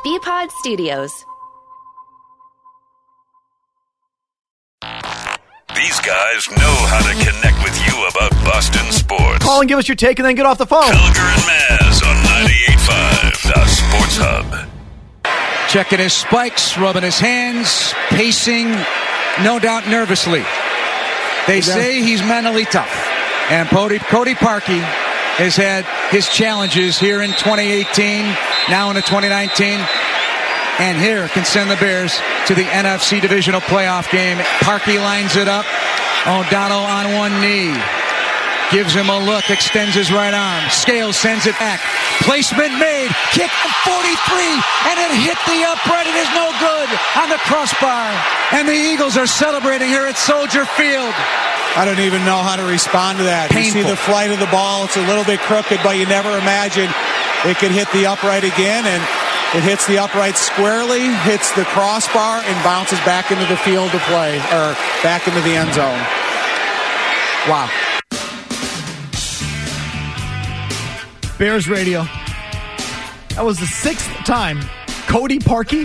BPod Studios. These guys know how to connect with you about Boston sports. Call and give us your take and then get off the phone. Felger and Maz on 98.5, the Sports Hub. Checking his spikes, rubbing his hands, pacing, no doubt nervously. They say he's mentally tough. And Cody Parkey has had his challenges here in 2018, now into 2019. And here can send the Bears to the NFC Divisional Playoff game. Parkey lines it up. O'Donnell on one knee. Gives him a look, extends his right arm. Scales sends it back. Placement made. Kick 43, and it hit the upright. It is no good on the crossbar. And the Eagles are celebrating here at Soldier Field. I don't even know how to respond to that. Painful. You see the flight of the ball. It's a little bit crooked, but you never imagine it could hit the upright again. And it hits the upright squarely, hits the crossbar, and bounces back into the field to play, or back into the end zone. Wow. Bears radio. That was the 6th time Cody Parkey's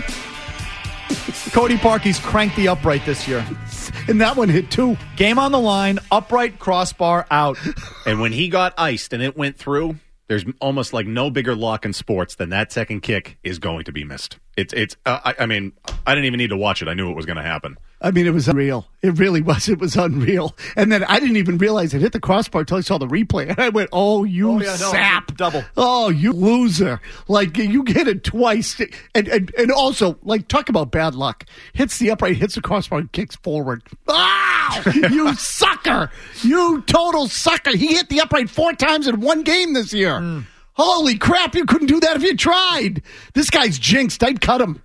cranked the upright this year. And that one hit too. Game on the line, upright crossbar out. And when he got iced and it went through, there's almost like no bigger lock in sports than that second kick is going to be missed. I mean, I didn't even need to watch it. I knew it was going to happen. I mean, it was unreal. It really was. It was unreal. And then I didn't even realize it hit the crossbar until I saw the replay. And I went, sap. Double. Oh, you loser. Like, you hit it twice. And also, like, talk about bad luck. Hits the upright, hits the crossbar, and kicks forward. Ah! You sucker. You total sucker. He hit the upright 4 times in one game this year. Holy crap, you couldn't do that if you tried. This guy's jinxed. I'd cut him.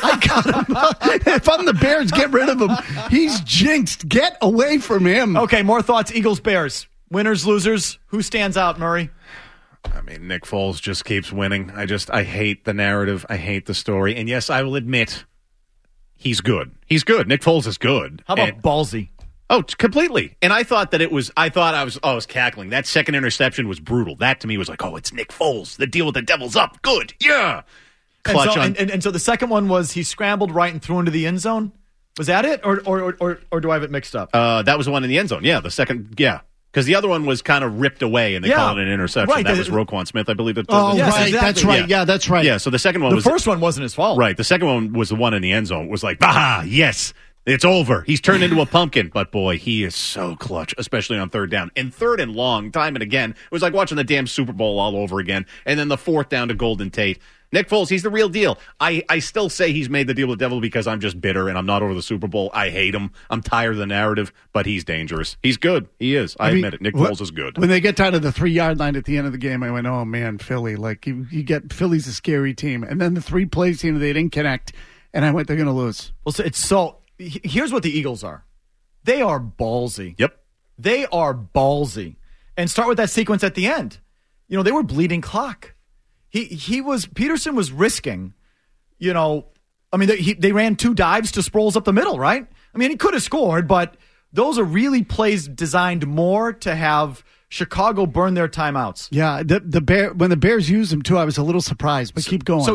If I'm the Bears, get rid of him. He's jinxed. Get away from him. Okay, more thoughts. Eagles-Bears. Winners, losers. Who stands out, Murray? I mean, Nick Foles just keeps winning. I hate the narrative. I hate the story. And yes, I will admit, he's good. He's good. Nick Foles is good. How about ballsy? Oh, completely. And I thought I was cackling. That second interception was brutal. That to me was like, oh, it's Nick Foles. The deal with the devil's up. Good. Yeah. Clutch and so the second one was he scrambled right and threw into the end zone. Was that it? Or do I have it mixed up? That was the one in the end zone. Yeah. The second. Yeah. Because the other one was kind of ripped away and they called it an interception. Right, that was Roquan Smith, I believe. Yes, right. exactly. That's right. Yeah, that's right. Yeah. So the second one the first one wasn't his fault. Right. The second one was the one in the end zone. It was like, bah, yes. It's over. He's turned into a pumpkin. But, boy, he is so clutch, especially on third down. And third and long, time and again. It was like watching the damn Super Bowl all over again. And then the fourth down to Golden Tate. Nick Foles, he's the real deal. I still say he's made the deal with the devil because I'm just bitter and I'm not over the Super Bowl. I hate him. I'm tired of the narrative, but he's dangerous. He's good. He is. I admit it. Nick Foles is good. When they get down to the 3-yard line at the end of the game, I went, oh, man, Philly. Like, you get Philly's a scary team. And then the 3 plays team, they didn't connect. And I went, they're going to lose. Well, so here's what the Eagles are. They are ballsy. Yep. They are ballsy. And start with that sequence at the end. You know, they were bleeding clock. Peterson was risking, you know, I mean, they ran 2 dives to Sproles up the middle, right? I mean, he could have scored, but those are really plays designed more to have Chicago burn their timeouts. Yeah, when the Bears used him too, I was a little surprised, but keep going. So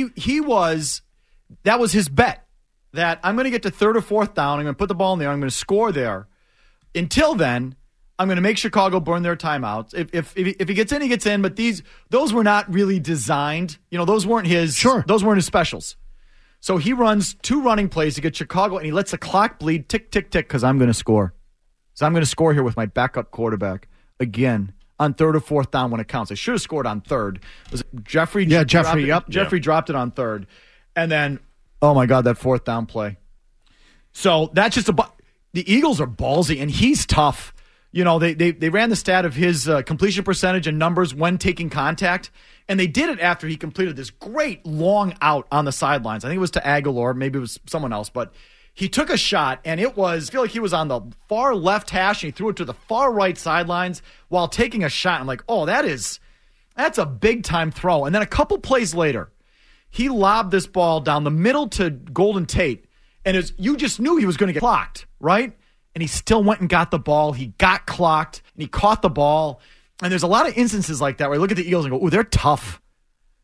that was his bet, that I'm going to get to 3rd or 4th down, I'm going to put the ball in there, I'm going to score there. Until then, I'm going to make Chicago burn their timeouts. If he gets in, he gets in. But those were not really designed. You know, those weren't his. Sure. Those weren't his specials. So he runs 2 running plays to get Chicago, and he lets the clock bleed, tick, tick, tick, because I'm going to score. So I'm going to score here with my backup quarterback again on 3rd or 4th down when it counts. I should have scored on 3rd. Was it Jeffrey? Yeah, Jeffrey. Yep. Jeffrey dropped it on 3rd, and then oh my God, that 4th down play. So that's just the Eagles are ballsy, and he's tough. You know, they ran the stat of his completion percentage and numbers when taking contact, and they did it after he completed this great long out on the sidelines. I think it was to Aguilar, maybe it was someone else, but he took a shot, and I feel like he was on the far left hash, and he threw it to the far right sidelines while taking a shot. I'm like, oh, that's a big-time throw. And then a couple plays later, he lobbed this ball down the middle to Golden Tate, and you just knew he was going to get clocked, right? And he still went and got the ball. He got clocked, and he caught the ball. And there's a lot of instances like that where I look at the Eagles and go, oh, they're tough.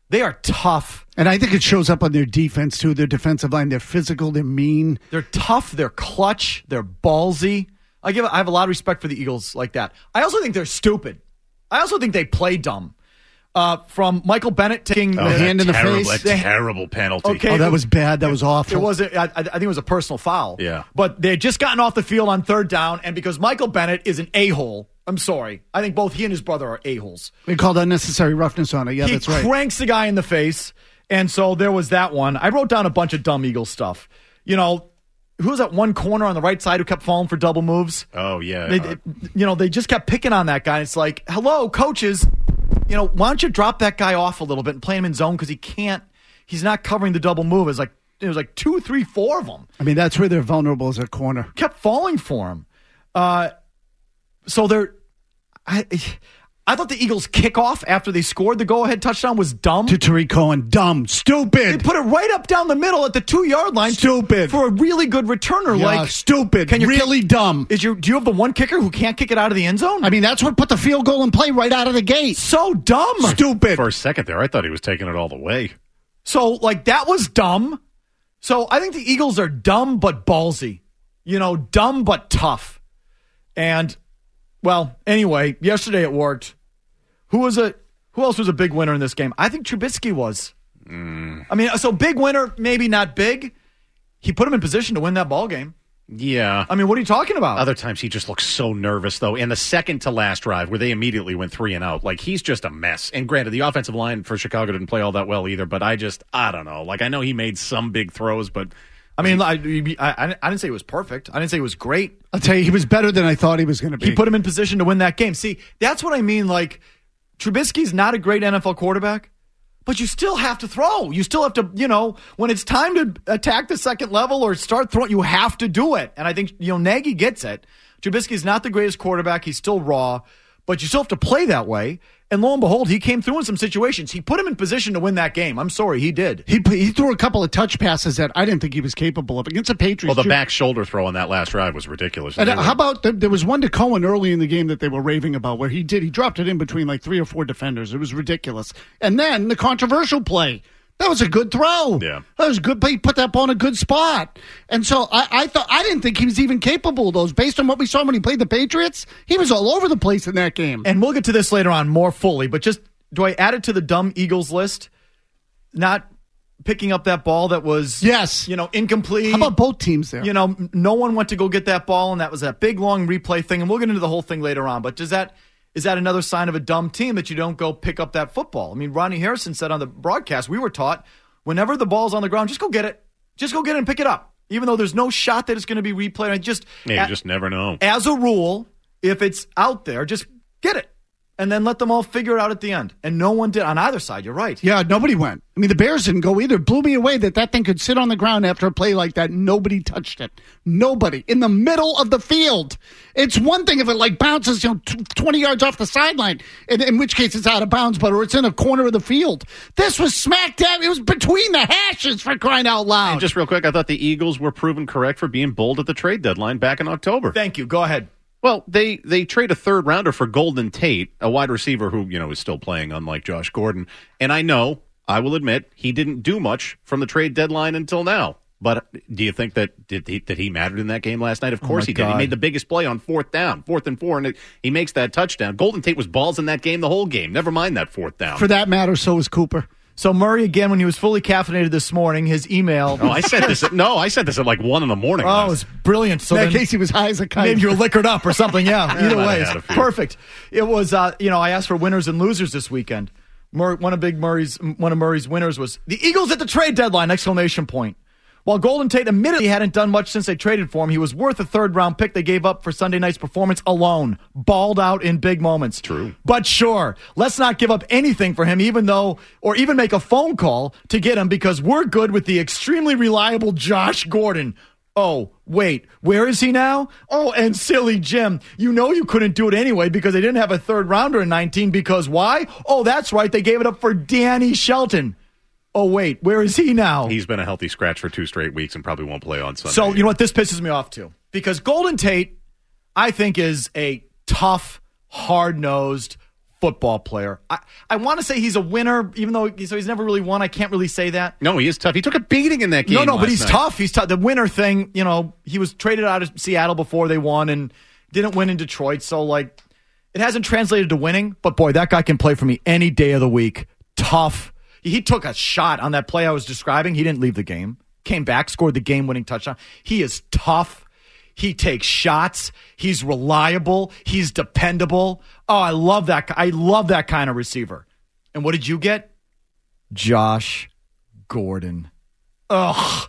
They are tough. And I think it shows up on their defense, too, their defensive line. They're physical. They're mean. They're tough. They're clutch. They're ballsy. I have a lot of respect for the Eagles like that. I also think they're stupid. I also think they play dumb. From Michael Bennett taking the hand in the face. A terrible penalty. Okay. Oh, that was bad. That was awful. It wasn't. I think it was a personal foul. Yeah. But they had just gotten off the field on third down, and because Michael Bennett is an a-hole, I'm sorry. I think both he and his brother are a-holes. They called unnecessary roughness on it. Yeah, that's right. He cranks the guy in the face, and so there was that one. I wrote down a bunch of dumb Eagles stuff. You know, who was that one corner on the right side who kept falling for double moves? Oh, yeah. They just kept picking on that guy. It's like, hello, coaches. Why don't you drop that guy off a little bit and play him in zone because he's not covering the double move. It was like 2, 3, 4 of them. I mean, that's where they're vulnerable as a corner. Kept falling for him. So I thought the Eagles' kickoff after they scored the go-ahead touchdown was dumb. To Tariq Cohen. Dumb. Stupid. They put it right up down the middle at the 2-yard line. Stupid. For a really good returner. Yeah, stupid. Really dumb. Do you have the one kicker who can't kick it out of the end zone? I mean, that's what put the field goal in play right out of the gate. So dumb. Stupid. For a second there, I thought he was taking it all the way. So, that was dumb. So, I think the Eagles are dumb but ballsy. Dumb but tough. And, well, anyway, yesterday it worked. Who else was a big winner in this game? I think Trubisky was. I mean, so big winner, maybe not big. He put him in position to win that ball game. Yeah. I mean, what are you talking about? Other times he just looks so nervous, though. And the second to last drive, where they immediately went 3 and out, he's just a mess. And granted, the offensive line for Chicago didn't play all that well either, but I don't know. I know he made some big throws, but... I mean, I didn't say it was perfect. I didn't say it was great. I'll tell you, he was better than I thought he was going to be. He put him in position to win that game. See, that's what I mean. Trubisky's not a great NFL quarterback, but you still have to throw. You still have to, when it's time to attack the second level or start throwing, you have to do it. And I think, Nagy gets it. Trubisky's not the greatest quarterback. He's still raw, but you still have to play that way. And lo and behold, he came through in some situations. He put him in position to win that game. I'm sorry, he did. He threw a couple of touch passes that I didn't think he was capable of against the Patriots. Well, the back shoulder throw on that last drive was ridiculous. And how about there was one to Cohen early in the game that they were raving about where he dropped it in between 3 or 4 defenders. It was ridiculous. And then the controversial play. That was a good throw. Yeah. That was good. But he put that ball in a good spot. And so I didn't think he was even capable of those. Based on what we saw when he played the Patriots, he was all over the place in that game. And we'll get to this later on more fully, but just, do I add it to the dumb Eagles list? Not picking up that ball that was, yes, incomplete. How about both teams there? No one went to go get that ball, and that was that big, long replay thing. And we'll get into the whole thing later on. But is that another sign of a dumb team that you don't go pick up that football? I mean, Ronnie Harrison said on the broadcast, we were taught, whenever the ball's on the ground, just go get it. Just go get it and pick it up. Even though there's no shot that it's going to be replayed. You just never know. As a rule, if it's out there, just get it. And then let them all figure it out at the end. And no one did on either side. You're right. Yeah, nobody went. I mean, the Bears didn't go either. Blew me away that thing could sit on the ground after a play like that. Nobody touched it. Nobody. In the middle of the field. It's one thing if it bounces 20 yards off the sideline, in which case it's out of bounds, or it's in a corner of the field. This was smack dab. It was between the hashes, for crying out loud. And just real quick, I thought the Eagles were proven correct for being bold at the trade deadline back in October. Thank you. Go ahead. Well, they trade a third rounder for Golden Tate, a wide receiver who, is still playing, unlike Josh Gordon. And I will admit, he didn't do much from the trade deadline until now. But do you think that he mattered in that game last night? Of course he did. He made the biggest play on 4th and 4, and he makes that touchdown. Golden Tate was balls in that game the whole game. Never mind that 4th down. For that matter, so was Cooper. So Murray, again, when he was fully caffeinated this morning, his email... I said this at 1 in the morning. Oh, it was brilliant. So in that case, he was high as a kite. Maybe you were liquored up or something, yeah. Either way, it's perfect. It was, I asked for winners and losers this weekend. One of Murray's winners was the Eagles at the trade deadline, ! While Golden Tate admitted he hadn't done much since they traded for him, he was worth a third-round pick they gave up for Sunday night's performance alone. Balled out in big moments. True. But sure, let's not give up anything for him, or even make a phone call to get him, because we're good with the extremely reliable Josh Gordon. Oh, wait, where is he now? Oh, and silly Jim, you couldn't do it anyway because they didn't have a third-rounder in 19 because why? Oh, that's right, they gave it up for Danny Shelton. Oh, wait, where is he now? He's been a healthy scratch for 2 straight weeks and probably won't play on Sunday. So, you know what? This pisses me off, too. Because Golden Tate, I think, is a tough, hard-nosed, football player. I want to say he's a winner, even though he's never really won. I can't really say that. No, he is tough. He took a beating in that game. No, but he's night. tough. He's tough. The winner thing, he was traded out of Seattle before they won and didn't win in Detroit. So, like, it hasn't translated to winning. But, boy, that guy can play for me any day of the week. Tough. He took a shot on that play I was describing. He didn't leave the game. Came back, scored the game-winning touchdown. He is tough. He takes shots. He's reliable. He's dependable. Oh, I love that. I love that kind of receiver. And what did you get? Josh Gordon. Ugh.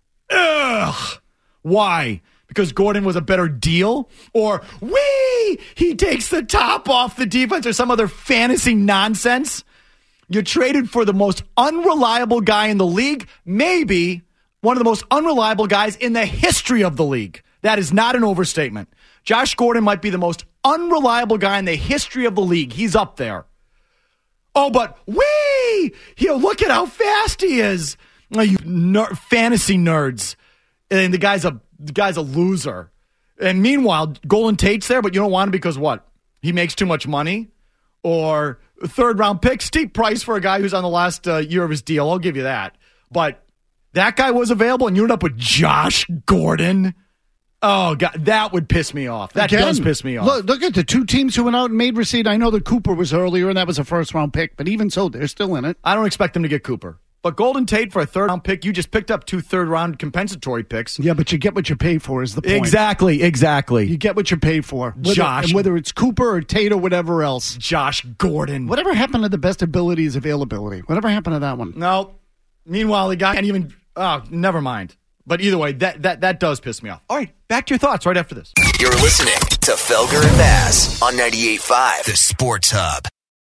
Why? Because Gordon was a better deal? Or, he takes the top off the defense or some other fantasy nonsense? You traded for the most unreliable guy in the league, maybe one of the most unreliable guys in the history of the league. That is not an overstatement. Josh Gordon might be the most unreliable guy in the history of the league. He's up there. Oh, but look at how fast he is. Oh, you fantasy nerds. And the guy's a loser. And meanwhile, Golden Tate's there, but you don't want him because what? He makes too much money? Or a third-round pick, steep price for a guy who's on the last year of his deal. I'll give you that. But that guy was available, and you ended up with Josh Gordon. Oh, God, that would piss me off. That does piss me off. Look at the two teams who went out and made receipt. I know that Cooper was earlier, and that was a first-round pick, but even so, they're still in it. I don't expect them to get Cooper. But Golden Tate for a third-round pick, you just picked up 2 third-round compensatory picks. Yeah, but you get what you pay for is the point. Exactly. You get what you pay for. Whether it's Cooper or Tate or whatever else. Josh Gordon. Whatever happened to the best ability is availability? Whatever happened to that one? No. Meanwhile, the guy can't even... Oh, never mind. But either way, that does piss me off. All right, back to your thoughts right after this. You're listening to Felger and Bass on 98.5 The Sports Hub.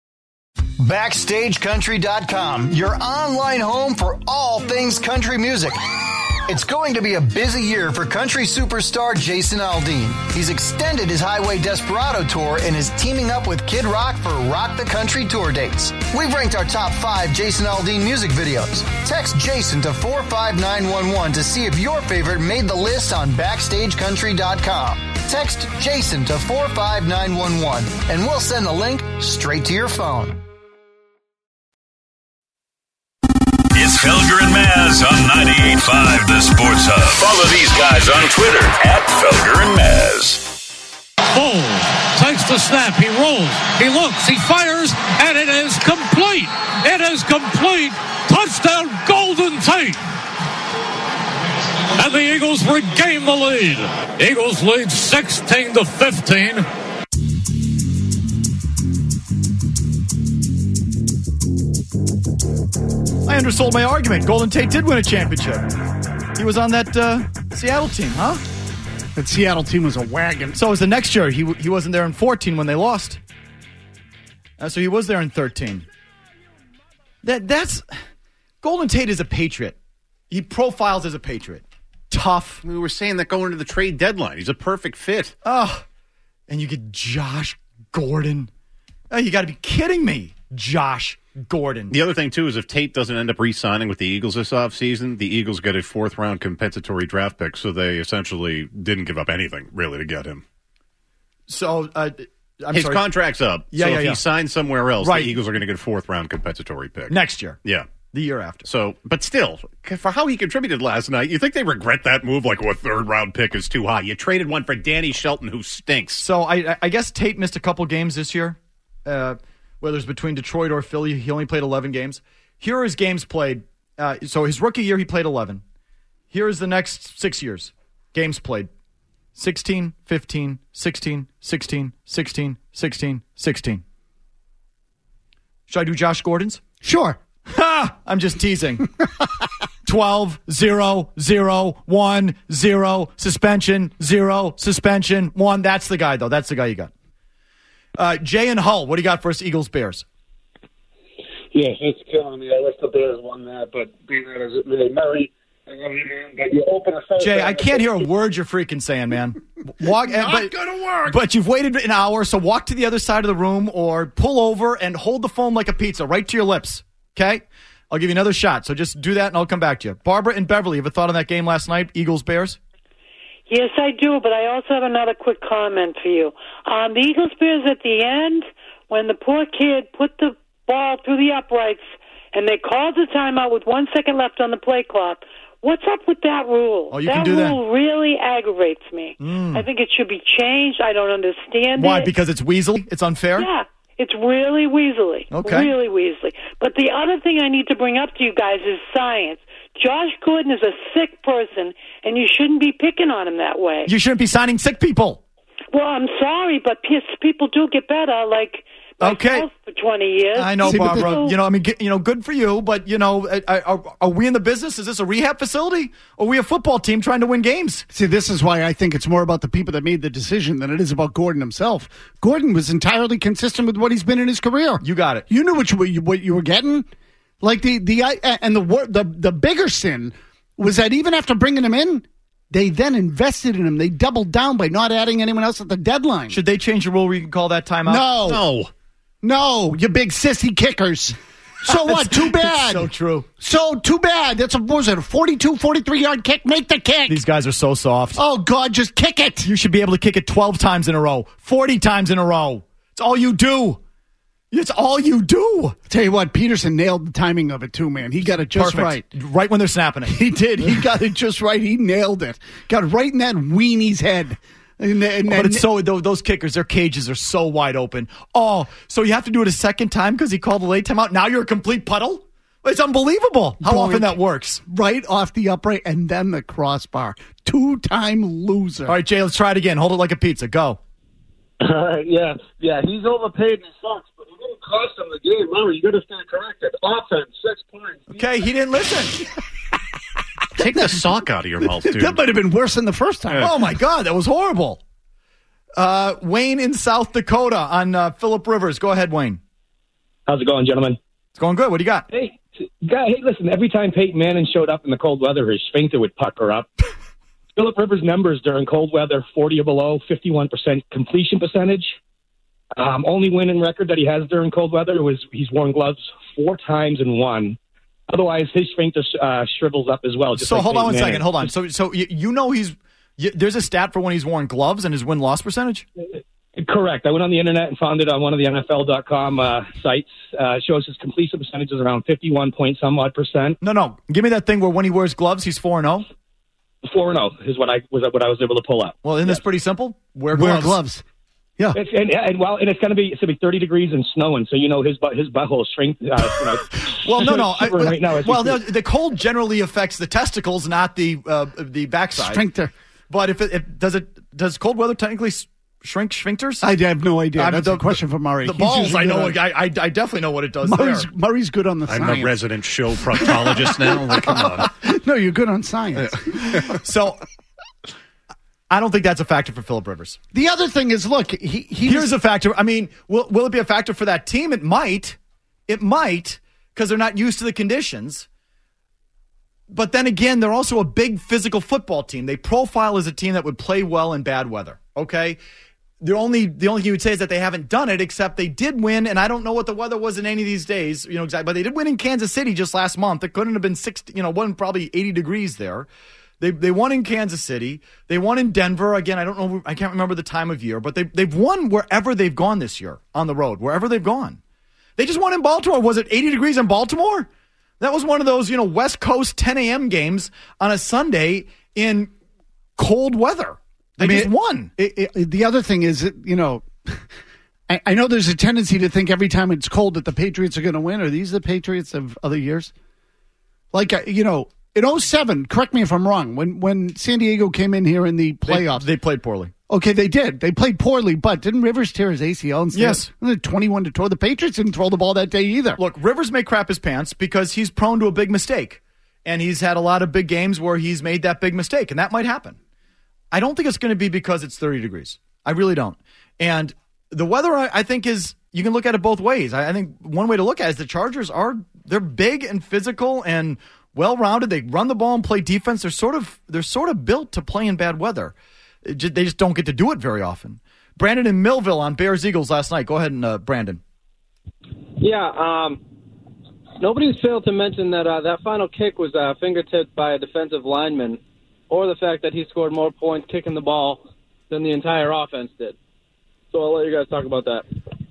BackstageCountry.com, your online home for all things country music. It's going to be a busy year for country superstar Jason Aldean. He's extended his Highway Desperado tour and is teaming up with Kid Rock for Rock the Country tour dates. We've ranked our top 5 Jason Aldean music videos. Text Jason to 45911 to see if your favorite made the list on BackstageCountry.com. Text Jason to 45911 and we'll send the link straight to your phone. It's Felger and Maz on 98.5 The Sports Hub. Follow these guys on Twitter @Felger and Maz. Foles takes the snap. He rolls. He looks. He fires. And it is complete. It is complete. Touchdown, Golden Tate. And the Eagles regain the lead. Eagles lead 16-15. I undersold my argument. Golden Tate did win a championship. He was on that Seattle team, huh? That Seattle team was a wagon. So it was the next year. He wasn't there in 14 when they lost. So he was there in 13. That's Golden Tate is a Patriot. He profiles as a Patriot. Tough. We were saying that going to the trade deadline. He's a perfect fit. Oh, and you get Josh Gordon. Oh, you got to be kidding me. Josh Gordon. The other thing, too, is if Tate doesn't end up re-signing with the Eagles this offseason, the Eagles get a 4th-round compensatory draft pick, so they essentially didn't give up anything, really, to get him. So, his contract's up. Yeah, so if he signs somewhere else, the Eagles are going to get a 4th-round compensatory pick. Next year. Yeah. The year after. So, but still, for how he contributed last night, you think they regret that move like, a 3rd-round pick is too high. You traded one for Danny Shelton, who stinks. So, I guess Tate missed a couple games this year. Whether it's between Detroit or Philly, he only played 11 games. Here are his games played. So his rookie year, he played 11. Here is the next 6 years. Games played. 16, 15, 16, 16, 16, 16, 16. Should I do Josh Gordon's? Sure. Ha! I'm just teasing. 12, 0, 0, 1, 0, suspension, 0, suspension, 1. That's the guy, though. That's the guy you got. Jay and Hull, what do you got for us, Eagles-Bears? Yeah, it's killing me. I wish the Bears won that, but being that as it may, Murray, I love you, man. But you open a Jay, I can't hear a word you're freaking saying, man. Not gonna work. But you've waited an hour, so walk to the other side of the room or pull over and hold the phone like a pizza right to your lips, okay? I'll give you another shot, so just do that and I'll come back to you. Barbara and Beverly, have a thought on that game last night, Eagles-Bears? Yes, I do, but I also have another quick comment for you. The Eagles-Bears at the end when the poor kid put the ball through the uprights and they called the timeout with 1 second left on the play clock. What's up with that rule? Oh, you can do that. That rule really aggravates me. I think it should be changed. I don't understand it. Why? Because it's weaselly? It's unfair? Yeah, it's really weaselly. Okay. Really weaselly. But the other thing I need to bring up to you guys is science. Josh Gordon is a sick person, and you shouldn't be picking on him that way. You shouldn't be signing sick people. Well, I'm sorry, but people do get better, like myself for 20 years. I know, Barbara. Good for you, but, are we in the business? Is this a rehab facility? Or are we a football team trying to win games? See, this is why I think it's more about the people that made the decision than it is about Gordon himself. Gordon was entirely consistent with what he's been in his career. You got it. You knew what you were getting. Like the bigger sin was that even after bringing him in, they then invested in him. They doubled down by not adding anyone else at the deadline. Should they change the rule where you can call that timeout? No, you big sissy kickers. So what? Too bad. So true. So too bad. That's a 42, 43-yard kick. Make the kick. These guys are so soft. Oh, God, just kick it. You should be able to kick it 12 times in a row, 40 times in a row. It's all you do. It's all you do. Tell you what, Peterson nailed the timing of it too, man. He got it just right. Right when they're snapping it. He did. He got it just right. He nailed it. Got it right in that weenie's head. But it's those kickers, their cages are so wide open. Oh, so you have to do it a second time because he called a late timeout? Now you're a complete puddle? It's unbelievable how often that works. Right off the upright and then the crossbar. 2-time loser. All right, Jay, let's try it again. Hold it like a pizza. Go. Yeah, he's overpaid and he sucks, but he didn't cost him the game. Murray, you got to stand corrected. Offense, 6 points. Okay, he didn't listen. Take the sock out of your mouth, dude. That might have been worse than the first time. Oh, my God, that was horrible. Wayne in South Dakota on Phillip Rivers. Go ahead, Wayne. How's it going, gentlemen? It's going good. What do you got? Hey, listen, every time Peyton Manning showed up in the cold weather, his sphincter would pucker up. Phillip Rivers' numbers during cold weather, 40 or below, 51% completion percentage. Only winning record that he has during cold weather was he's worn gloves 4 times and won. Otherwise, his sphincter shrivels up as well. So hold on one second. Hold on. So there's a stat for when he's worn gloves and his win-loss percentage? Correct. I went on the internet and found it on one of the NFL.com sites. It shows his completion percentage is around 51-point-some-odd%. No. Give me that thing where when he wears gloves, he's 4-0. 4-0 is what I was able to pull up. Well, isn't this pretty simple? Wear gloves. Yeah, and it's going to be 30 degrees and snowing, so his butthole shrink. Well, no. Right now, the cold generally affects the testicles, not the backside. Sphincter. But does cold weather technically shrink sphincters? I have no idea. That's a question for Murray. The balls, I know. I definitely know what it does. Murray's good on the science. I'm a resident show proctologist now. Like, come on. No, you're good on science. So I don't think that's a factor for Phillip Rivers. The other thing is, look, here's a factor. I mean, will it be a factor for that team? It might. It might, because they're not used to the conditions. But then again, they're also a big physical football team. They profile as a team that would play well in bad weather. Okay? The only thing you would say is that they haven't done it, except they did win, and I don't know what the weather was in any of these days, exactly. But they did win in Kansas City just last month. It couldn't have been wasn't probably 80 degrees there. They won in Kansas City. They won in Denver. Again, I don't know. I can't remember the time of year, but they've won wherever they've gone this year on the road, wherever they've gone. They just won in Baltimore. Was it 80 degrees in Baltimore? That was one of those, West Coast 10 a.m. games on a Sunday in cold weather. They just won. The other thing is, I know there's a tendency to think every time it's cold that the Patriots are going to win. Are these the Patriots of other years? Like, in 2007, correct me if I'm wrong, when San Diego came in here in the playoffs. They played poorly. Okay, they did. They played poorly, but didn't Rivers tear his ACL instead? Yes. 21-12. The Patriots didn't throw the ball that day either. Look, Rivers may crap his pants because he's prone to a big mistake. And he's had a lot of big games where he's made that big mistake, and that might happen. I don't think it's going to be because it's 30 degrees. I really don't. And the weather, I think, is you can look at it both ways. I think one way to look at it is the Chargers they're big and physical and well-rounded. They run the ball and play defense. They're sort of built to play in bad weather. They just don't get to do it very often. Brandon in Millville on Bears-Eagles last night. Go ahead, and Brandon. Yeah, nobody's failed to mention that that final kick was fingertipped by a defensive lineman, or the fact that he scored more points kicking the ball than the entire offense did. So I'll let you guys talk about that.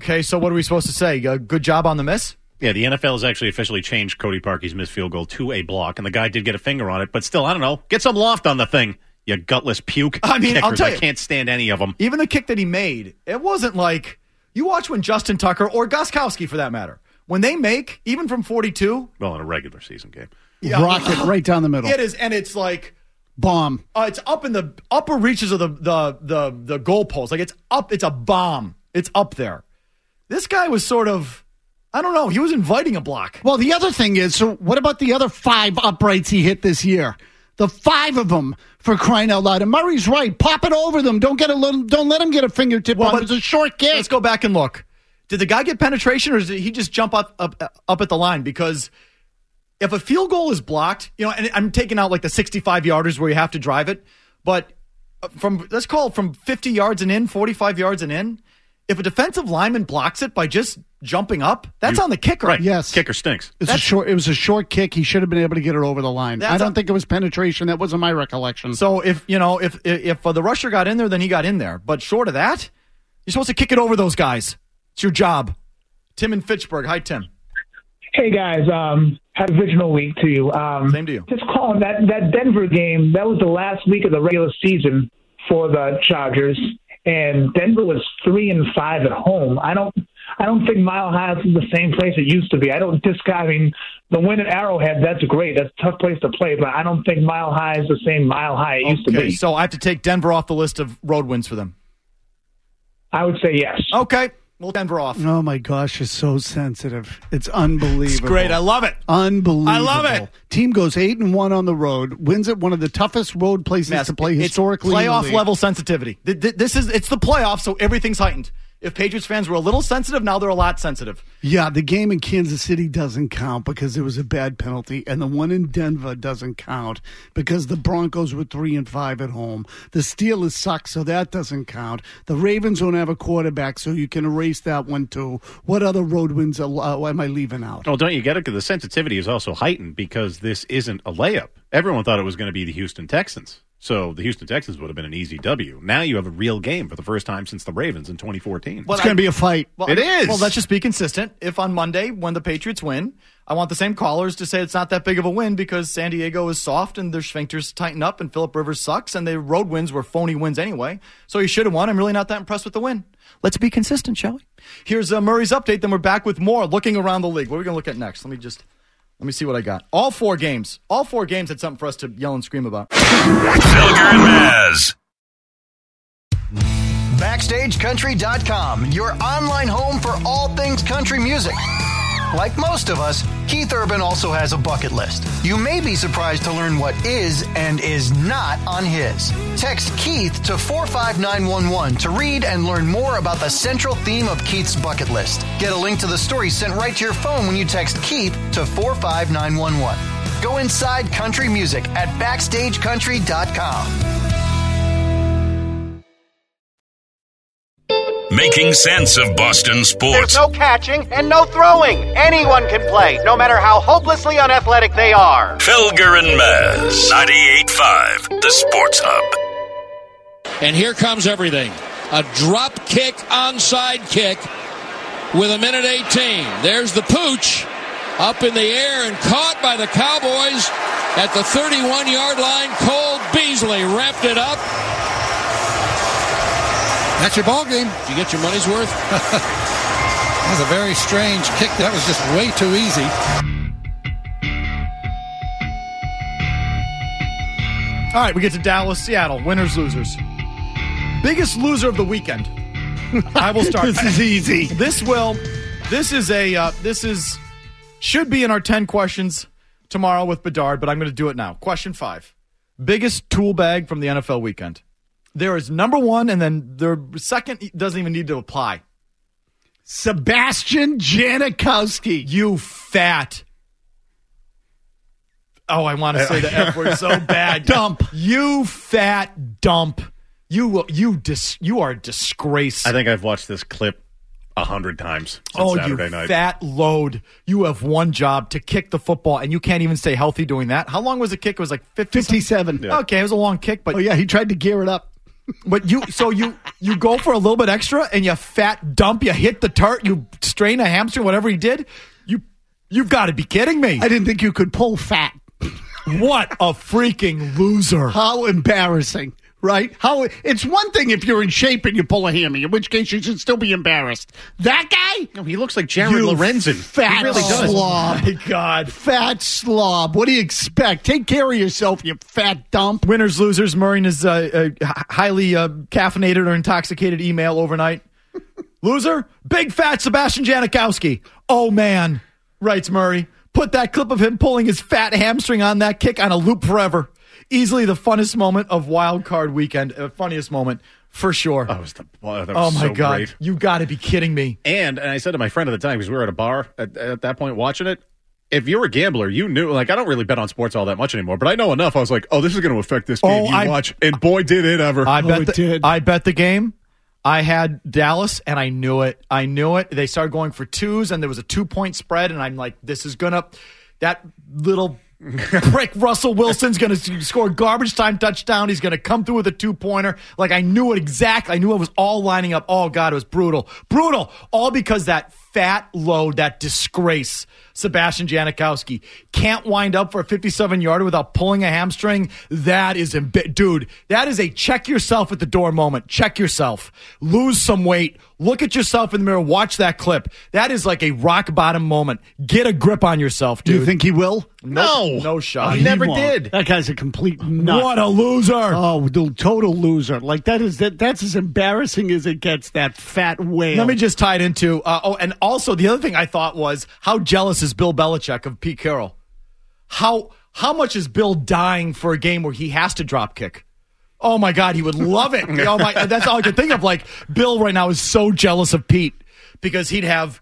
Okay, so what are we supposed to say? Good job on the miss? Yeah, the NFL has actually officially changed Cody Parkey's missed field goal to a block, and the guy did get a finger on it, but still, I don't know. Get some loft on the thing, you gutless puke. I mean, kickers. I'll tell you. I can't stand any of them. Even the kick that he made, it wasn't like, you watch when Justin Tucker, or Gostkowski for that matter, when they make, even from 42. Well, in a regular season game. Rocket right down the middle. It is, and it's like, bomb. It's up in the upper reaches of the goalpost. Like it's up. It's a bomb. It's up there. This guy was sort of, I don't know. He was inviting a block. Well, the other thing is, so what about the other 5 uprights he hit this year? The 5 of them, for crying out loud. And Murray's right. Pop it over them. Don't let him get a fingertip on it. It's a short kick. Let's go back and look. Did the guy get penetration, or did he just jump up at the line? Because if a field goal is blocked, and I'm taking out like the 65-yarders where you have to drive it, but let's call it from 50 yards and in, 45 yards and in, if a defensive lineman blocks it by just jumping up, that's on the kicker. Right. Yes. Kicker stinks. It was a short kick. He should have been able to get it over the line. I don't think it was penetration. That wasn't my recollection. So if the rusher got in there, then he got in there. But short of that, you're supposed to kick it over those guys. It's your job. Tim in Fitchburg. Hi, Tim. Hey, guys. Had a original week to you. Same to you. Just calling that Denver game, that was the last week of the regular season for the Chargers, and Denver was 3-5 at home. I don't think Mile High is the same place it used to be. The win at Arrowhead, that's great. That's a tough place to play, but I don't think Mile High is the same Mile High it used to be. So I have to take Denver off the list of road wins for them. I would say yes. Okay. Well, Denver off. Oh, my gosh, it's so sensitive. It's unbelievable. It's great. I love it. Unbelievable. I love it. Team goes 8-1 on the road, wins at one of the toughest road places to play historically. It's playoff level sensitivity. It's the playoffs, so everything's heightened. If Patriots fans were a little sensitive, now they're a lot sensitive. Yeah, the game in Kansas City doesn't count because there was a bad penalty, and the one in Denver doesn't count because the Broncos were 3-5 at home. The Steelers suck, so that doesn't count. The Ravens don't have a quarterback, so you can erase that one too. What other road wins am I leaving out? Oh, don't you get it? Because the sensitivity is also heightened because this isn't a layup. Everyone thought it was going to be the Houston Texans. So the Houston Texans would have been an easy W. Now you have a real game for the first time since the Ravens in 2014. Well, it's going to be a fight. Well, it is. Well, let's just be consistent. If on Monday, when the Patriots win, I want the same callers to say it's not that big of a win because San Diego is soft and their sphincters tighten up and Phillip Rivers sucks and the road wins were phony wins anyway. So he should have won. I'm really not that impressed with the win. Let's be consistent, shall we? Here's Murray's update. Then we're back with more looking around the league. What are we going to look at next? Let me see what I got. All four games had something for us to yell and scream about. Felger and Maz. BackstageCountry.com, your online home for all things country music. Like most of us, Keith Urban also has a bucket list. You may be surprised to learn what is and is not on his. Text Keith to 45911 to read and learn more about the central theme of Keith's bucket list. Get a link to the story sent right to your phone when you text Keith to 45911. Go inside country music at BackstageCountry.com. Making sense of Boston sports. There's no catching and no throwing. Anyone can play, no matter how hopelessly unathletic they are. Felger and Maz, 98.5, the Sports Hub. And here comes everything. A drop kick, onside kick with 1:18. There's the pooch up in the air and caught by the Cowboys at the 31-yard line. Cole Beasley wrapped it up. That's your ball game. Did you get your money's worth? That was a very strange kick. That was just way too easy. All right, we get to Dallas, Seattle. Winners, losers. Biggest loser of the weekend. I will start. This is easy. Should be in our 10 questions tomorrow with Bedard, but I'm going to do it now. Question 5. Biggest tool bag from the NFL weekend. There is number 1, and then the second doesn't even need to apply. Sebastian Janikowski. You fat. Oh, I want to say the F word so bad. Dump. You fat dump. You are a disgrace. I think I've watched this clip 100 times since Saturday night. Fat load. You have one job, to kick the football, and you can't even stay healthy doing that. How long was the kick? It was like 57. Yeah. Okay, it was a long kick, but he tried to gear it up. But you go for a little bit extra and you fat dump, you hit the tart, you strain a hamstring, whatever he did. You've got to be kidding me. I didn't think you could pull fat. What a freaking loser. How embarrassing, right? It's one thing if you're in shape and you pull a hammy, in which case you should still be embarrassed. That guy? No, he looks like Jared Lorenzen. Fat he really does. slob. Oh my God. Fat slob. What do you expect? Take care of yourself, you fat dump. Winners, losers. Murray and his highly caffeinated or intoxicated email overnight. Loser, big fat Sebastian Janikowski. Oh, man. Writes Murray. Put that clip of him pulling his fat hamstring on that kick on a loop forever. Easily the funnest moment of Wild Card Weekend. Funniest moment for sure. That was oh my so God. Great. You got to be kidding me. And I said to my friend at the time, because we were at a bar at that point watching it, if you're a gambler, you knew, like, I don't really bet on sports all that much anymore, but I know enough. I was like, oh, this is going to affect this game watch. And boy, did it ever. I bet the game. I had Dallas, and I knew it. They started going for twos, and there was a 2-point spread, and I'm like, this is going to – that little prick Russell Wilson's going to score a garbage time touchdown. He's going to come through with a 2-pointer. Like, I knew it exactly. I knew it was all lining up. Oh, God, it was brutal. Brutal. All because that fat load, that disgrace, Sebastian Janikowski, can't wind up for a 57-yarder without pulling a hamstring. That is, dude, that is a check yourself at the door moment. Check yourself. Lose some weight. Look at yourself in the mirror. Watch that clip. That is like a rock bottom moment. Get a grip on yourself, dude. Do you think he will? No shot. He never did. That guy's a complete nut. What a loser. Oh, the total loser. Like, that's as embarrassing as it gets, that fat whale. Let me just tie it into, and also the other thing I thought was, how jealous is Bill Belichick of Pete Carroll? How much is Bill dying for a game where he has to drop kick? Oh my God, he would love it. That's all I could think of. Like, Bill right now is so jealous of Pete because he'd have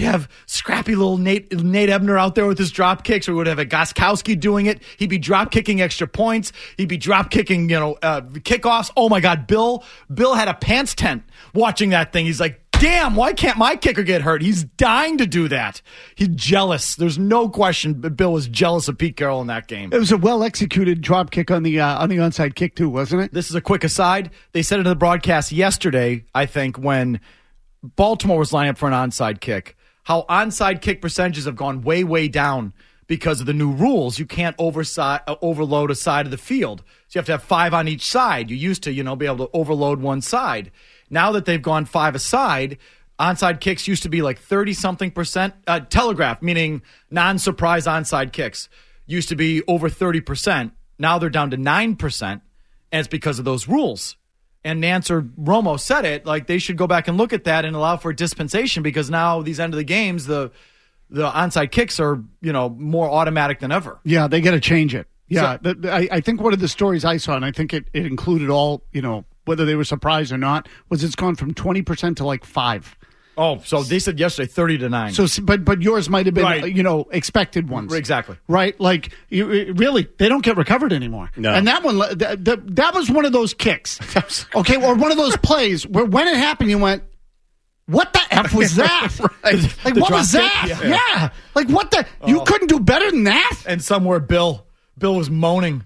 scrappy little Nate Ebner out there with his drop kicks, or we would have a Gostkowski doing it. He'd be drop kicking extra points. He'd be drop kicking, kickoffs. Oh my God, Bill had a pants tent watching that thing. He's like, damn, why can't my kicker get hurt? He's dying to do that. He's jealous. There's no question Bill was jealous of Pete Carroll in that game. It was a well-executed drop kick on the onside kick, too, wasn't it? This is a quick aside. They said it in the broadcast yesterday, I think, when Baltimore was lining up for an onside kick, how onside kick percentages have gone way, way down because of the new rules. You can't overload a side of the field. So you have to have 5 on each side. You used to, be able to overload one side. Now that they've gone 5 aside, onside kicks used to be like 30-something%. Telegraph, meaning non-surprise onside kicks, used to be over 30%. Now they're down to 9%, and it's because of those rules. And Nance or Romo said it, like they should go back and look at that and allow for a dispensation, because now these end of the games, the onside kicks are, more automatic than ever. Yeah, they got to change it. Yeah, so, I think one of the stories I saw, and I think it included all, whether they were surprised or not, was it's gone from 20% to like 5. Oh, so they said yesterday 30-9. So, but yours might have been, right. Expected ones. Exactly. Right? Like, really, they don't get recovered anymore. No. And that one, that was one of those kicks. Okay, or one of those plays where when it happened, you went, what the F was that? Right. Like, what was that? Yeah. Like, what the? You couldn't do better than that? And somewhere Bill was moaning.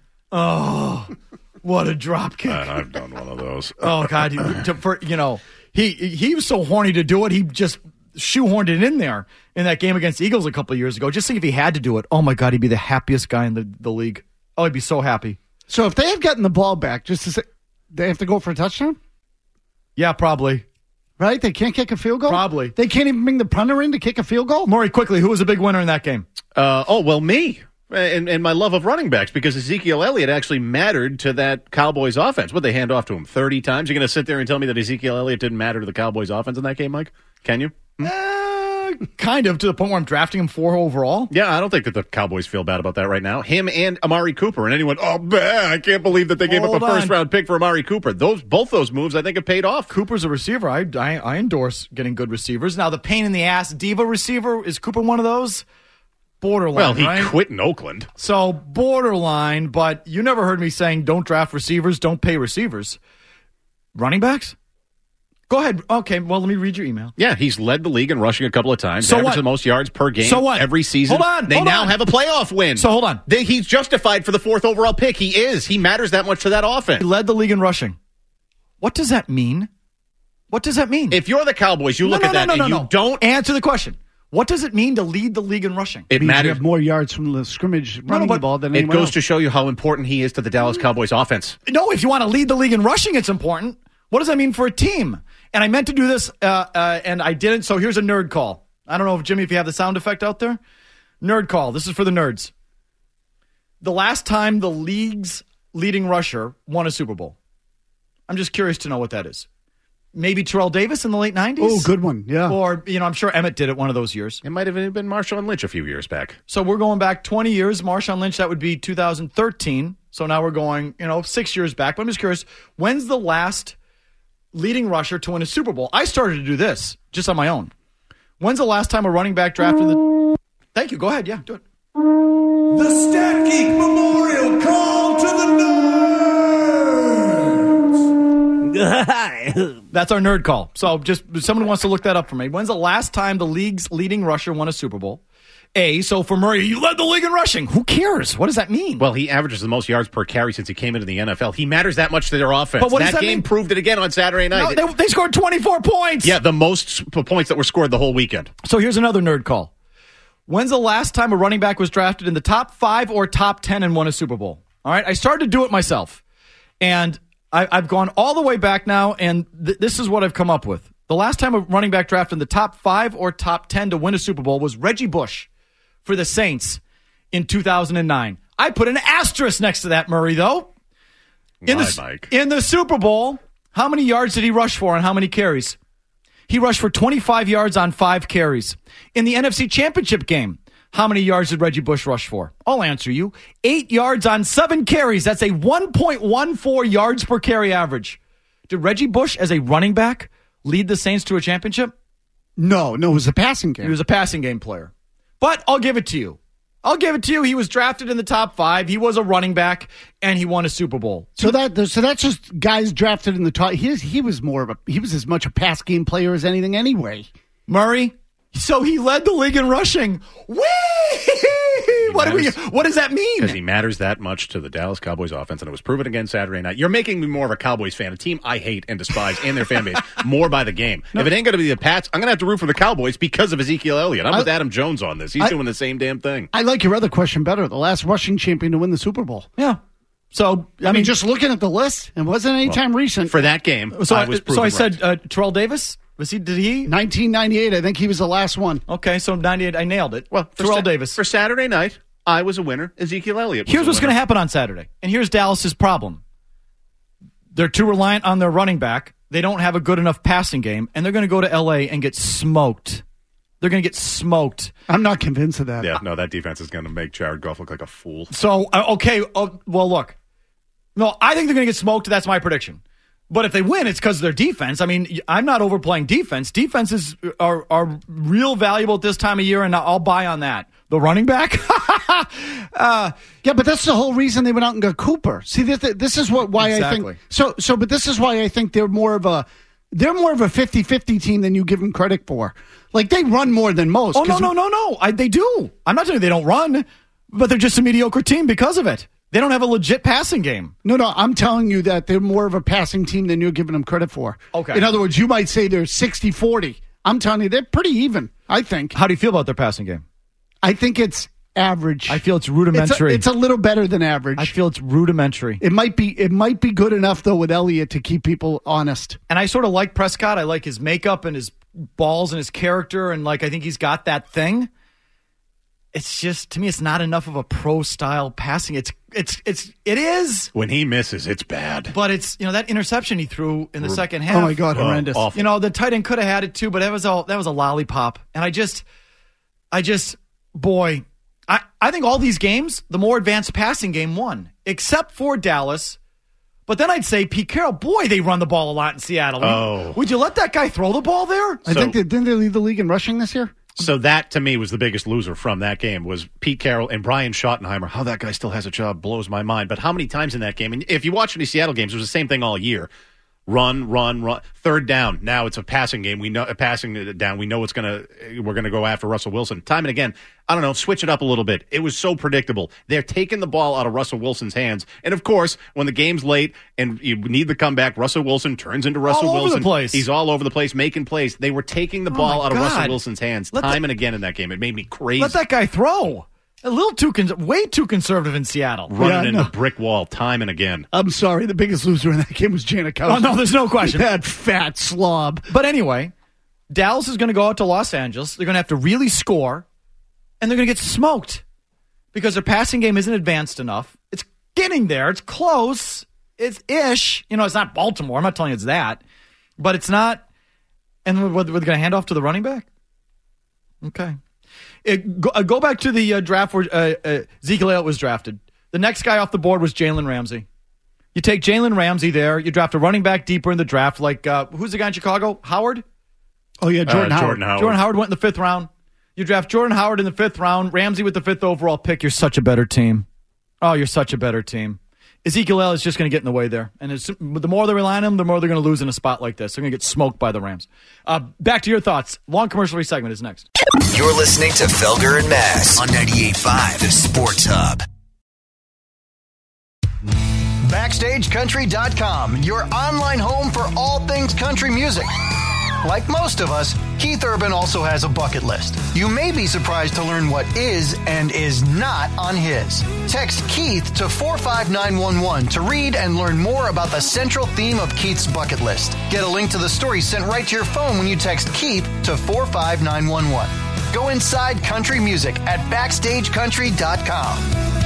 Oh, what a drop kick. I've done one of those. Oh, God. He was so horny to do it, he just shoehorned it in there in that game against the Eagles a couple of years ago. Just think if he had to do it. Oh, my God, he'd be the happiest guy in the league. Oh, he'd be so happy. So if they had gotten the ball back, just to say, they have to go for a touchdown? Yeah, probably. Right? They can't kick a field goal? Probably. They can't even bring the punter in to kick a field goal? Maury, quickly, who was a big winner in that game? Me. And my love of running backs, because Ezekiel Elliott actually mattered to that Cowboys offense. Would they hand off to him 30 times? You're going to sit there and tell me that Ezekiel Elliott didn't matter to the Cowboys offense in that game, Mike? Can you? Kind of, to the point where I'm drafting him 4 overall. Yeah, I don't think that the Cowboys feel bad about that right now. Him and Amari Cooper. And anyone, I can't believe that they gave up a first-round pick for Amari Cooper. Both those moves, I think, have paid off. Cooper's a receiver. I endorse getting good receivers. Now, the pain-in-the-ass diva receiver, is Cooper one of those? Borderline, well, he right? quit in Oakland. So, borderline, but you never heard me saying don't draft receivers, don't pay receivers. Running backs? Go ahead. Okay, well, let me read your email. Yeah, he's led the league in rushing a couple of times. So averaged the most yards per game every season. Hold on. They now have a playoff win. So, hold on. He's justified for the 4th overall pick. He is. He matters that much to that offense. He led the league in rushing. What does that mean? What does that mean? If you're the Cowboys, you look at that and you don't answer the question. What does it mean to lead the league in rushing? It means matters. you have more yards from the scrimmage running the ball than it anyone goes else. to show you how important he is to the Dallas Cowboys offense. No, if you want to lead the league in rushing, it's important. What does that mean for a team? And I meant to do this, and I didn't, so here's a nerd call. I don't know, Jimmy, if you have the sound effect out there. Nerd call. This is for the nerds. The last time the league's leading rusher won a Super Bowl. I'm just curious to know what that is. Maybe Terrell Davis in the late 90s? Oh, good one, yeah. Or, I'm sure Emmett did it one of those years. It might have even been Marshawn Lynch a few years back. So we're going back 20 years. Marshawn Lynch, that would be 2013. So now we're going, 6 years back. But I'm just curious, when's the last leading rusher to win a Super Bowl? I started to do this just on my own. When's the last time a running back drafted the... Thank you. Go ahead. Yeah, do it. The Stat Geek Memorial Call to the Nerds. That's our nerd call. So just someone wants to look that up for me. When's the last time the league's leading rusher won a Super Bowl? So for Murray, you led the league in rushing. Who cares? What does that mean? Well, he averages the most yards per carry since he came into the NFL. He matters that much to their offense. But what does that that game mean? proved it again on Saturday night. No, they scored 24 points. Yeah, the most points that were scored the whole weekend. So here's another nerd call. When's the last time a running back was drafted in the top 5 or top 10 and won a Super Bowl? All right, I started to do it myself. And I've gone all the way back now, and this is what I've come up with. The last time a running back drafted in the top 5 or top 10 to win a Super Bowl was Reggie Bush for the Saints in 2009. I put an asterisk next to that, Murray, though. In the Super Bowl, how many yards did he rush for and how many carries? He rushed for 25 yards on 5 carries. In the NFC Championship game, how many yards did Reggie Bush rush for? I'll answer you. 8 yards on 7 carries. That's a 1.14 yards per carry average. Did Reggie Bush, as a running back, lead the Saints to a championship? No, it was a passing game. He was a passing game player. But I'll give it to you. He was drafted in the top 5. He was a running back, and he won a Super Bowl. So that's just guys drafted in the top. He was as much a pass game player as anything anyway. Murray. So he led the league in rushing. Whee! What does that mean? Because he matters that much to the Dallas Cowboys offense, and it was proven again Saturday night. You're making me more of a Cowboys fan, a team I hate and despise, and their fan base, more by the game. No. If it ain't going to be the Pats, I'm going to have to root for the Cowboys because of Ezekiel Elliott. I'm with Adam Jones on this. He's doing the same damn thing. I like your other question better. The last rushing champion to win the Super Bowl. Yeah. So, I mean, just looking at the list, it wasn't any time recent. For that game, I said Terrell Davis? Did he? 1998. I think he was the last one. Okay, so 98. I nailed it. Well, Terrell Davis. For Saturday night, I was a winner. Ezekiel Elliott was Here's what's going to happen on Saturday. And here's Dallas's problem. They're too reliant on their running back. They don't have a good enough passing game. And they're going to go to L.A. and get smoked. They're going to get smoked. I'm not convinced of that. Yeah, no, that defense is going to make Jared Goff look like a fool. So, okay, well, look. No, I think they're going to get smoked. That's my prediction. But if they win, it's because of their defense. I mean, I'm not overplaying defense. Defenses are real valuable at this time of year, and I'll buy on that. The running back? Yeah, but that's the whole reason they went out and got Cooper. See, this is why exactly. I think but this is why I think they're more of a 50-50 team than you give them credit for. Like, they run more than most. Oh, no. They do. I'm not saying they don't run, but they're just a mediocre team because of it. They don't have a legit passing game. No, I'm telling you that they're more of a passing team than you're giving them credit for. Okay. In other words, you might say they're 60-40. I'm telling you, they're pretty even, I think. How do you feel about their passing game? I think it's average. I feel it's rudimentary. It's a little better than average. I feel it's rudimentary. It might be good enough, though, with Elliott to keep people honest. And I sort of like Prescott. I like his makeup and his balls and his character, and I think he's got that thing. It's just, to me, it's not enough of a pro-style passing. It is. When he misses, it's bad. But it's, that interception he threw in the second half. Oh, my God, horrendous. Awful. The tight end could have had it too, but that was a lollipop. And I think all these games, the more advanced passing game won, except for Dallas. But then I'd say Pete Carroll, boy, they run the ball a lot in Seattle. Oh. Would you let that guy throw the ball there? I think didn't they lead the league in rushing this year? So that, to me, was the biggest loser from that game, was Pete Carroll and Brian Schottenheimer. How that guy still has a job blows my mind. But how many times in that game, and if you watch any Seattle games, it was the same thing all year. Run. Third down. Now it's a passing game. We know a passing down. We know we're gonna go after Russell Wilson. Time and again. I don't know. Switch it up a little bit. It was so predictable. They're taking the ball out of Russell Wilson's hands, and of course, when the game's late and you need the comeback, Russell Wilson turns into Russell Wilson. All over the place. He's all over the place, making plays. They were taking the ball out of Russell Wilson's hands time and again in that game. It made me crazy. Let that guy throw. A little way too conservative in Seattle. Running into brick wall time and again. I'm sorry. The biggest loser in that game was Janikowski. Oh, no, there's no question. That fat slob. But anyway, Dallas is going to go out to Los Angeles. They're going to have to really score, and they're going to get smoked because their passing game isn't advanced enough. It's getting there. It's close. It's ish. It's not Baltimore. I'm not telling you it's that. But it's not. And we're going to hand off to the running back? Okay. Go back to the draft where Ezekiel Elliott was drafted. The next guy off the board was Jalen Ramsey. You take Jalen Ramsey there. You draft a running back deeper in the draft. Like, who's the guy in Chicago? Howard? Oh, yeah, Jordan Howard. Jordan Howard went in the 5th round. You draft Jordan Howard in the 5th round. Ramsey with the 5th overall pick. You're such a better team. Oh, you're such a better team. Ezekiel Elliott is just going to get in the way there. And the more they rely on him, the more they're going to lose in a spot like this. They're going to get smoked by the Rams. Back to your thoughts. Long commercial-free segment is next. You're listening to Felger and Mazz on 98.5 The Sports Hub. BackstageCountry.com, your online home for all things country music. Like most of us, Keith Urban also has a bucket list. You may be surprised to learn what is and is not on his. Text Keith to 45911 to read and learn more about the central theme of Keith's bucket list. Get a link to the story sent right to your phone when you text Keith to 45911. Go inside country music at BackstageCountry.com.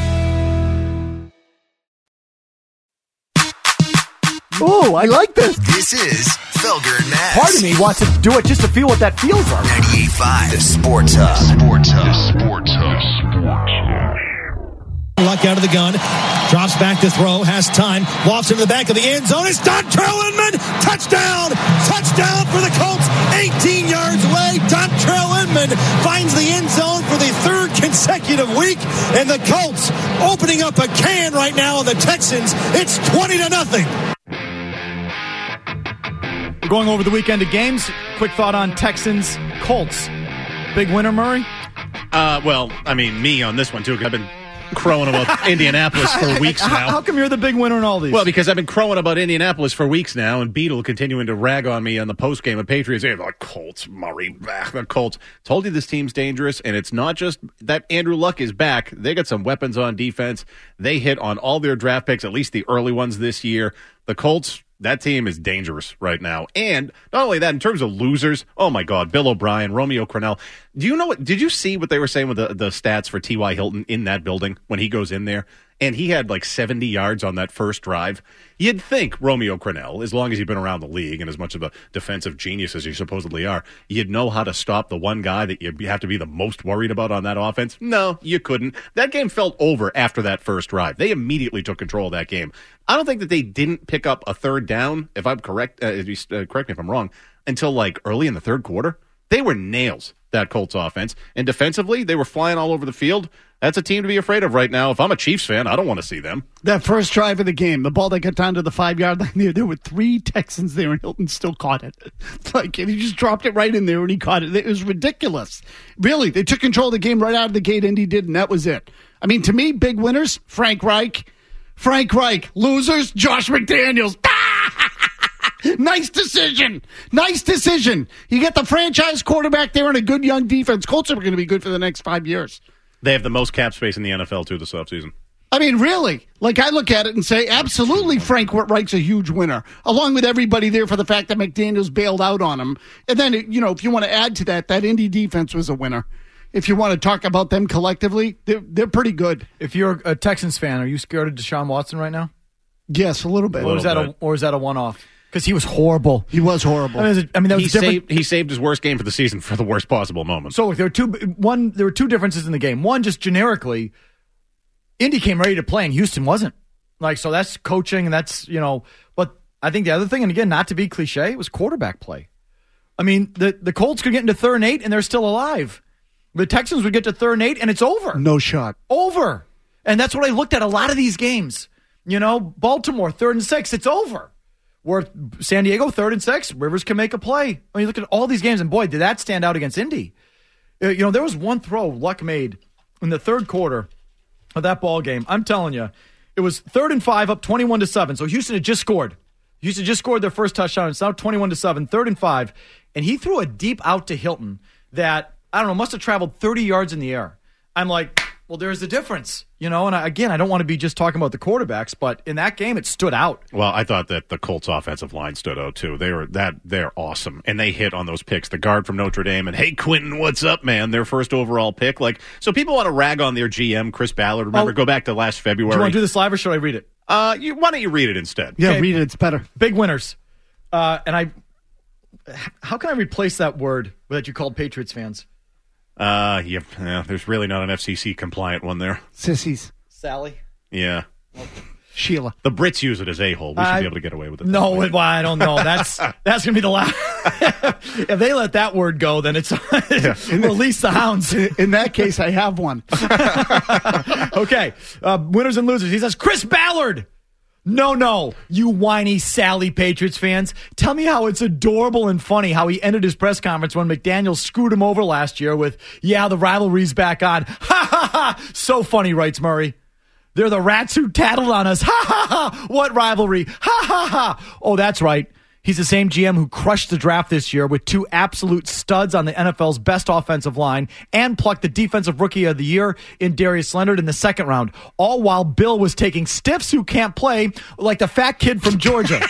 Oh, I like this. This is Felger and Mazz. Part of me wants to do it just to feel what that feels like. 98.5 The Sports Hub. Sports Hub. Sports Hub. Luck out of the gun, drops back to throw, has time, walks into the back of the end zone. It's Dontrell Inman, touchdown! Touchdown for the Colts, 18 yards away. Dontrell Inman finds the end zone for the 3rd consecutive week, and the Colts opening up a can right now on the Texans. It's 20-0. We're going over the weekend of games. Quick thought on Texans, Colts. Big winner, Murray? Well, I mean, me on this one, too. I've been crowing about Indianapolis for weeks now. How come you're the big winner in all these? Well, because I've been crowing about Indianapolis for weeks now, and Beetle continuing to rag on me on the postgame of Patriots. Hey, the Colts, Murray, the Colts. Told you this team's dangerous, and it's not just that Andrew Luck is back. They got some weapons on defense. They hit on all their draft picks, at least the early ones this year. The Colts, that team is dangerous right now. And not only that, in terms of losers, oh my God, Bill O'Brien, Romeo Crennel. Do you know what? Did you see what they were saying with the stats for T.Y. Hilton in that building when he goes in there? And he had like 70 yards on that first drive. You'd think Romeo Crennel, as long as you've been around the league and as much of a defensive genius as you supposedly are, you'd know how to stop the one guy that you have to be the most worried about on that offense. No, you couldn't. That game felt over after that first drive. They immediately took control of that game. I don't think that they didn't pick up a 3rd down, if I'm correct, correct me if I'm wrong, until like early in the 3rd quarter. They were nails, that Colts offense. And defensively, they were flying all over the field. That's a team to be afraid of right now. If I'm a Chiefs fan, I don't want to see them. That first drive of the game, the ball that got down to the 5-yard line, there were 3 Texans there, and Hilton still caught it. And he just dropped it right in there, and he caught it. It was ridiculous. Really, they took control of the game right out of the gate, and he did, and that was it. I mean, to me, big winners, Frank Reich. Losers, Josh McDaniels. Nice decision. You get the franchise quarterback there and a good young defense. Colts are going to be good for the next 5 years. They have the most cap space in the NFL, too, this offseason. I mean, really? Like, I look at it and say, absolutely, Frank Reich's a huge winner, along with everybody there for the fact that McDaniels bailed out on him. And then, if you want to add to that Indy defense was a winner. If you want to talk about them collectively, they're pretty good. If you're a Texans fan, are you scared of Deshaun Watson right now? Yes, a little bit. Or is that a one-off? Because he was horrible. He was horrible. I mean, that was different. He saved his worst game for the season for the worst possible moment. So there were two differences in the game. One, just generically, Indy came ready to play and Houston wasn't. So that's coaching, and that's, But I think the other thing, and again, not to be cliche, was quarterback play. I mean, the Colts could get into 3rd and 8 and they're still alive. The Texans would get to 3rd and 8 and it's over. No shot. Over. And that's what I looked at a lot of these games. Baltimore, 3rd and 6, it's over. Where San Diego, 3rd and 6, Rivers can make a play. When you look at all these games, and boy, did that stand out against Indy. There was one throw Luck made in the third quarter of that ball game. I'm telling you, it was 3rd and 5 up 21-7. So Houston had just scored. Houston just scored their first touchdown. It's now 21-7, 3rd and 5. And he threw a deep out to Hilton that, I don't know, must have traveled 30 yards in the air. I'm like, well, there's a difference, And I don't want to be just talking about the quarterbacks, but in that game, it stood out. Well, I thought that the Colts offensive line stood out too. They're awesome, and they hit on those picks. The guard from Notre Dame, and hey, Quentin, what's up, man? Their first overall pick. So people want to rag on their GM, Chris Ballard. Remember, go back to last February. Do you want to do this live or should I read it? Why don't you read it instead? Yeah, read it. It's better. Big winners, how can I replace that word that you called Patriots fans? There's really not an FCC compliant one there. Sissies. Sally? Yeah. Sheila. The Brits use it as a-hole. We should be able to get away with it. No, I don't know. That's going to be the last. If they let that word go, then it's release the hounds. In that case, I have one. Okay. Winners and losers. He says, Chris Ballard. No, you whiny Sally Patriots fans. Tell me how it's adorable and funny how he ended his press conference when McDaniels screwed him over last year with, the rivalry's back on. Ha, ha, ha. So funny, writes Murray. They're the rats who tattled on us. Ha, ha, ha. What rivalry? Ha, ha, ha. Oh, that's right. He's the same GM who crushed the draft this year with 2 absolute studs on the NFL's best offensive line and plucked the defensive rookie of the year in Darius Leonard in the second round, all while Bill was taking stiffs who can't play like the fat kid from Georgia.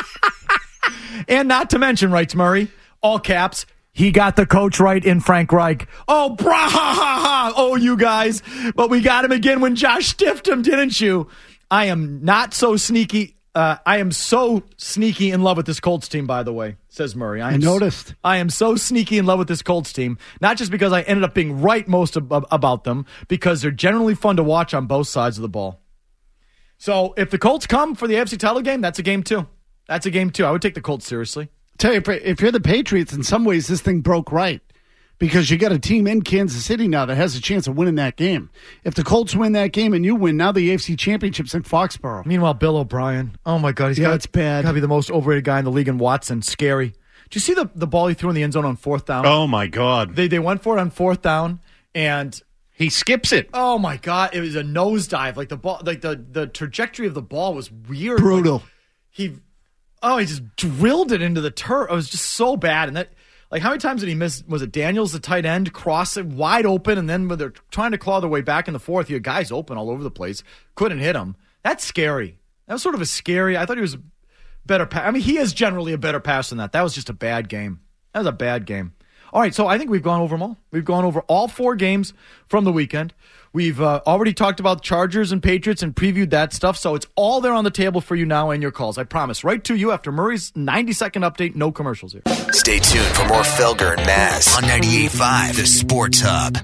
And not to mention, writes Murray, all caps, he got the coach right in Frank Reich. Oh, brah, ha, ha, ha. Oh, you guys. But we got him again when Josh stiffed him, didn't you? I am not so sneaky. I am so sneaky in love with this Colts team, by the way, says Murray. I noticed. I am so sneaky in love with this Colts team, not just because I ended up being right most about them, because they're generally fun to watch on both sides of the ball. So if the Colts come for the AFC title game, that's a game too. I would take the Colts seriously. Tell you, if you're the Patriots, in some ways this thing broke right. Because you got a team in Kansas City now that has a chance of winning that game. If the Colts win that game and you win, now the AFC Championship's in Foxborough. Meanwhile, Bill O'Brien. Oh, my God. It's bad. Got to be the most overrated guy in the league in Watson. Scary. Did you see the ball he threw in the end zone on 4th down? Oh, my God. They went for it on 4th down, and he skips it. Oh, my God. It was a nosedive. Like the ball, like the trajectory of the ball was weird. Brutal. Like he just drilled it into the turf. It was just so bad. And that, like, how many times did he miss? Was it Daniels, the tight end, cross it wide open, and then when they're trying to claw their way back in the 4th, you had guys open all over the place, couldn't hit him. That's scary. That was sort of a scary. I thought he was a better pass. I mean, he is generally a better pass than that. That was just a bad game. That was a bad game. All right, so I think we've gone over them all. We've gone over all 4 games from the weekend. We've already talked about Chargers and Patriots and previewed that stuff, so it's all there on the table for you now and your calls. I promise. Right to you after Murray's 90-second update. No commercials here. Stay tuned for more Felger and Maz on 98.5 The Sports Hub.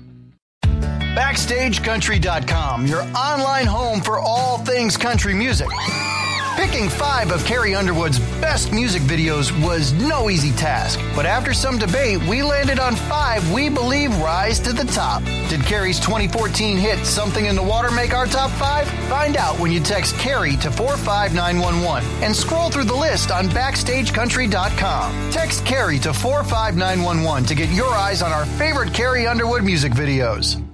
BackstageCountry.com, your online home for all things country music. Picking 5 of Carrie Underwood's best music videos was no easy task, but after some debate, we landed on 5 we believe rise to the top. Did Carrie's 2014 hit Something in the Water make our top 5? Find out when you text Carrie to 45911 and scroll through the list on BackstageCountry.com. Text Carrie to 45911 to get your eyes on our favorite Carrie Underwood music videos.